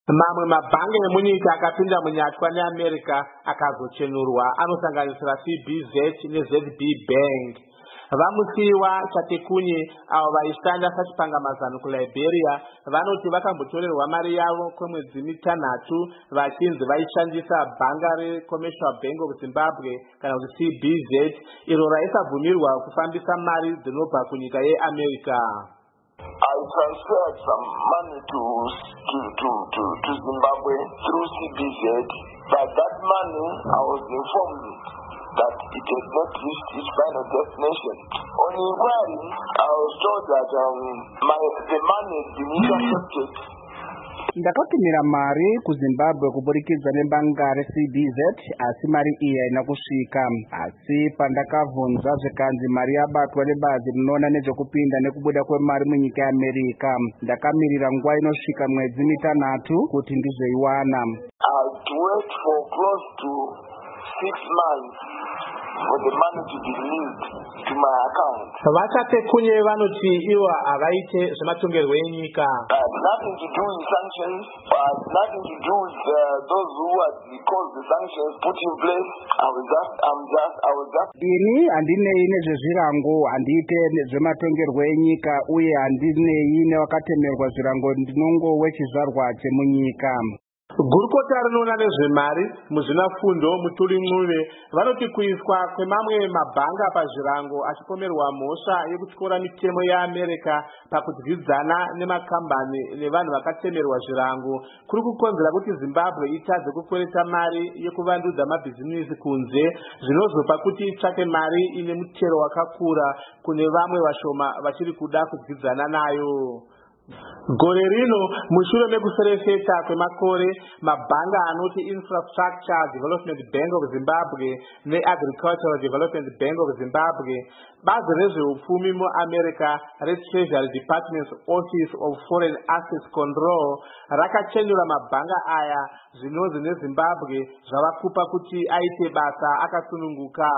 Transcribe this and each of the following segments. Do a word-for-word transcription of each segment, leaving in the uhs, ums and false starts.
Mamwe mabhangi emunyika akapinda munyatwa neAmerica akazochenurwa anosanganisira C B Z neZ B Bank. Vamusiwa Chatekunye avo vaishanda sachipangamazano kuLiberia vanoti vakambotorerwa mari yavo kwemwedzi mitanhatu vachinzi vaishandisa bhanga reCommercial Bank of Zimbabwe kana kuti C B Z iro raisabvumirwa kufambisa mari dzinobva kunyika yeAmerica. I transferred some money to to to to, to Zimbabwe through C B Z, but that money I was informed that it had not reached its final destination. On inquiry, I was told that um, my the money had been intercepted. Ndakatumira mari kuZimbabwe kuburikidza nebanga reC B Z asi mari iyi haina kusvika. Asi pandakavhunza zvikanzi mari yabatwa nebazi rinoona nezvekupinda nekubuda kwemari munyika yeAmerica, ndakamirira nguva inosvika mwedzi mitanhatu kuti ndizoiwana. I had worked for close to six months for the money to be released to my account. Vachatekunye vanoti ivo havaite zvematongerwo enyika. Uh, nothing to do with sanctions, but nothing to do with uh, those who had caused the sanctions put in place. I was just, I'm just, I was just. Ini handinei nezvezvirango, handiite zvematongerwo enyika uye handinei nevakatemerwa zvirango, ndinongowe chizvarwa chemunyika. Gurukota rinoona nezvemari muzvinafundo Mutuli-Ncube vanoti kuiswa kwemamwe mabhanga pazvirango achipomerwa mhosva yekutyora mitemo yeAmerica pakudyidzana nemakambani nevanhu vakatemerwa zvirango kuri kukonzera kuti Zimbabwe itadze kukwereta mari yekuvandudza mabhizinisi kunze, zvinozopa kuti itsvake mari ine mutero wakakura kune vamwe vashoma vachiri kuda kudyidzana nayo. Gore rino mushure mekuserefeta kwemakore mabhanga anoti Infrastructure Development Bank of Zimbabwe neAgricultural Development Bank of Zimbabwe, bazi rezveupfumi muAmerica reTreasury Department's Office of Foreign Assets Control rakachenura mabhanga aya zvinonzi neZimbabwe zvavakupa kuti aite basa akasununguka.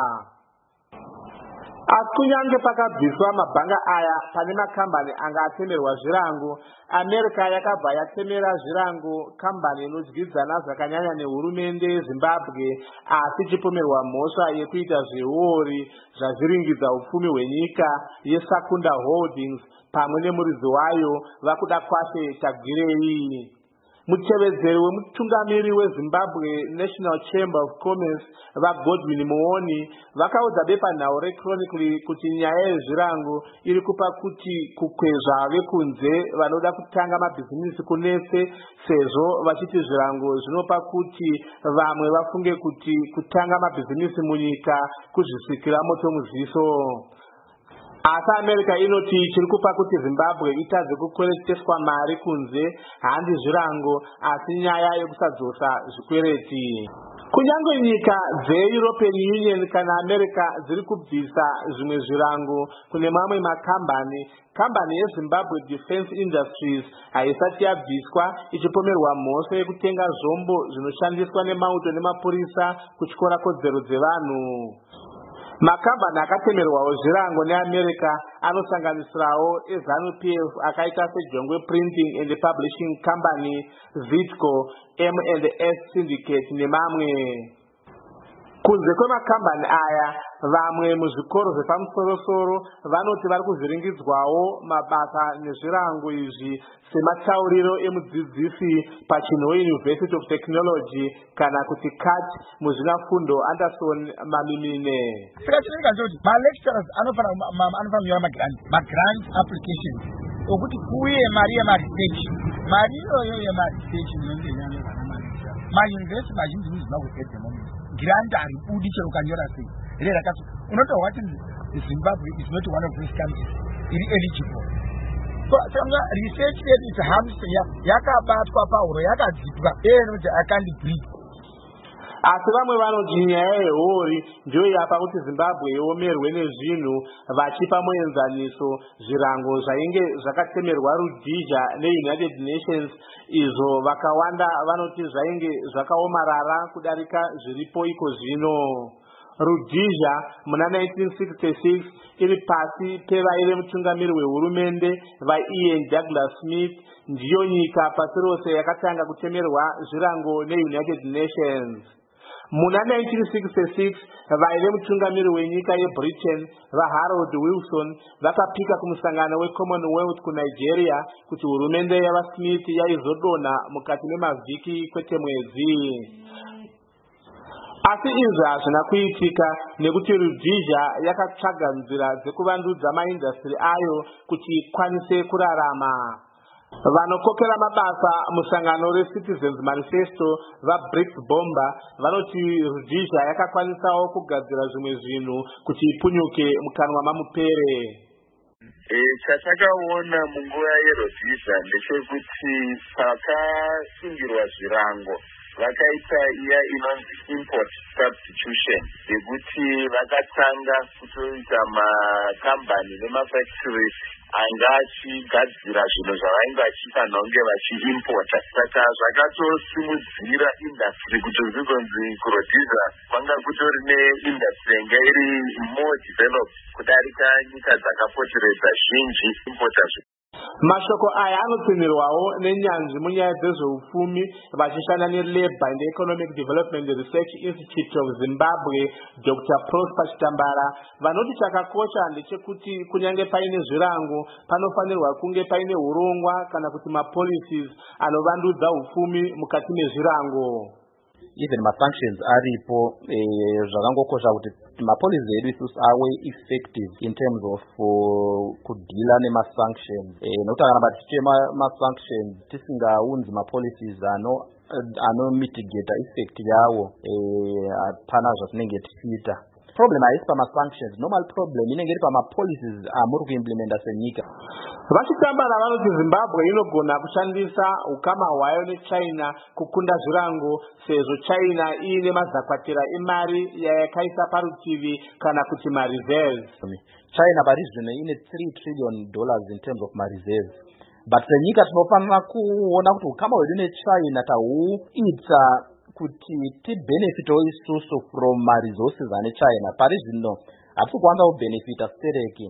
Asi kunyange pakabviswa mabhanga aya pane makambani anga atemerwa zvirango, America yakabva yatemera zvirango kambani inodyidzana zvakanyanya nehurumende yeZimbabwe asi ichipomerwa mhosva yekuita zvehuori zvazviringidza upfumi hwenyika yeSakunda Holdings pamwe nemuridzi wayo vakuda kwashe Tagwirei. Mutevedzeri wemutungamiri weZimbabwe National Chamber of Commerce vaGodwin Muoni vakaudza bepanhau reChronicle kuti nyaya yezvirango iri kupa kuti kukwezva vekunze vanoda kutanga mabhizinisi kunese, sezvo vachiti zvirango zvinopa kuti vamwe vafunge kuti kutanga mabhizinisi munyika kuzvisikira moto muziso. Asi America inoti chiri kupa kuti Zimbabwe itadze kukwereteswa mari kunze handi zvirango asi nyaya yekusadzosa zvikwereti. Kunyange nyika dzeEuropean Union kana America dziri kubvisa zvimwe zvirango kune mamwe makambani, kambani yeZimbabwe Defense Industries haisati yabviswa ichipomerwa mhosva yekutenga zvombo zvinoshandiswa nemauto nemapurisa kutyora kodzero dzevanhu. Makambani akatemerwawo zvirango neAmerica anosanganisirawo eZanu-P F akaita seJongwe Printing and Publishing Company, Vitco, M and S Syndicate nemamwe. Kunze kwemakambani aya, vamwe muzvikoro zvepamusoro-soro vanoti vari kuzviringidzwawo mabasa nezvirango izvi sematauriro emudzidzisi paChinhoe University of Technology kana kuti C A T muzvinafundo Anderson Mamimine. Saka chinika ndoti ma lecturers anofana anofana kunyora magrant magrant applications okuti kuye mari yemaresearch, mari iyoyo yemaresearch inondonyanya vana maresearch mayunivhesiti mazhinji muZimbabwe at the moment grant haribudi chero ukanyora sei rero rakati unotaura kuti Zimbabwe is not one of those countries iri eligible. So saka research yedu is hamster yakabatwa pahuro yakadzitwa enoti akandi breed. Asi vamwe vanoti nyaya yehuori ndiyo yapa kuti Zimbabwe iomerwe nezvinhu vachipa muenzaniso zvirango zvainge zvakatemerwa Rhodesia neUnited Nations izvo vakawanda vanoti zvainge zvakaomarara kudarika zviripo iko zvino. Rhodesia muna nineteen sixty-six iri pasi pevaire mutungamiri wehurumende vaIan Douglas Smith ndiyo nyika pasi rose yakatanga kutemerwa zvirango neUnited Nations. Muna nineteen sixty-six vaive mutungamiri wenyika yeBritain vaHarold Wilson vakapika kumusangano weCommonwealth kuNigeria kuti hurumende yavaSmith yaizodonha mukati memavhiki kwete mwedzi. Asi izvi hazvina kuitika nekuti Rhodesia yakatsvaga nzira dzekuvandudza maindastry ayo kuti ikwanise kurarama. Vanokokera mabasa musangano reCitizens Manifesto vaBriggs Bomba vanoti Rhodesia yakakwanisawo kugadzira zvimwe zvinhu kuti ipunyuke mukanwa mamupere. Chatakaona munguva yeRhodesia ndechekuti pakasungirwa zvirango vakaita iya inonzi import substitution yekuti vakatanga kutoita makambani nemafactory anga achigadzira zvinhu zvavainge vachiita nhonge vachiimpota. Saka zvakatosimudzira industry kuti zvigonzi kuRhodesia kwanga kutori neindustry yanga iri more developed kudarika nyika dzakapoteredza zhinji importa. Mashoko aya anotumirwawo nenyanzvi munyaya dzezveupfumi vachishanda neLabour and Economic Development Research Institute of Zimbabwe Doctor Prosper Chitambara vanoti chakakosha ndechekuti kunyange paine zvirango panofanirwa kunge paine urongwa kana kuti mapolicies anovandudza upfumi mukati mezvirango. Even ma-sanctions aripo zvakangokosha kuti ma-policies edu isusu awe effective in terms of kudila nema-sanctions. Nokuti kana tichiite ma-sanctions tisingaunzi ma-policies ano ano mitigate effect yawo hapana zvatinenge tichiita. Problem haisi pama-sanctions, normal problem inenge iri pama-policies amuri kuimplementa senyika. Vachitambara vanoti Zimbabwe inogona kushandisa ukama hwayo neChina kukunda zvirango sezvo China iine mazakwatira emari yayakaisa parutivi kana kuti ma-reserves. China pari zvino ine three trillion dollars in terms of ma-reserves. But senyika tinofanira kuona kuti ukama hwedu neChina tahuita kuti tibenefito isusu from ma-resources ane China. Pari zvino hatisi kuwanza kubenefita stereki.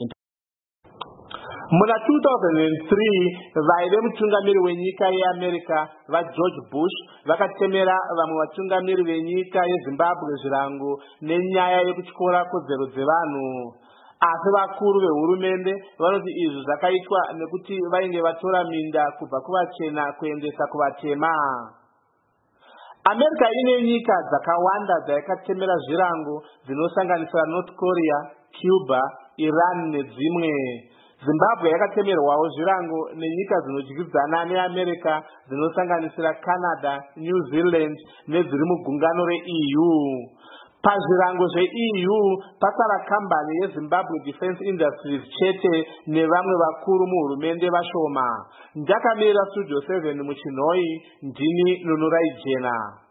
Muna two thousand three vaive mutungamiri wenyika yeAmerica vaGeorge Bush vakatemera vamwe vatungamiri venyika yeZimbabwe zvirango nenyaya yekutyora kodzero dzevanhu. Asi vakuru vehurumende vanoti izvi zvakaitwa nekuti vainge vatora minda kubva kuvachena kuendesa kuvatema. America ine nyika dzakawanda dzayakatemera zvirango dzinosanganisira North Korea, Cuba, Iran nedzimwe. Zimbabwe yakatemerwawo zvirango nenyika dzinodyidzana neAmerica dzinosanganisira Canada, New Zealand nedziri mugungano reE U. Pazvirango zveE U pasara kambani yeZimbabwe Defense Industries chete nevamwe vakuru muhurumende vashoma. Ndakamira Studio seven muChinhoi, ndini Nunurai Jena.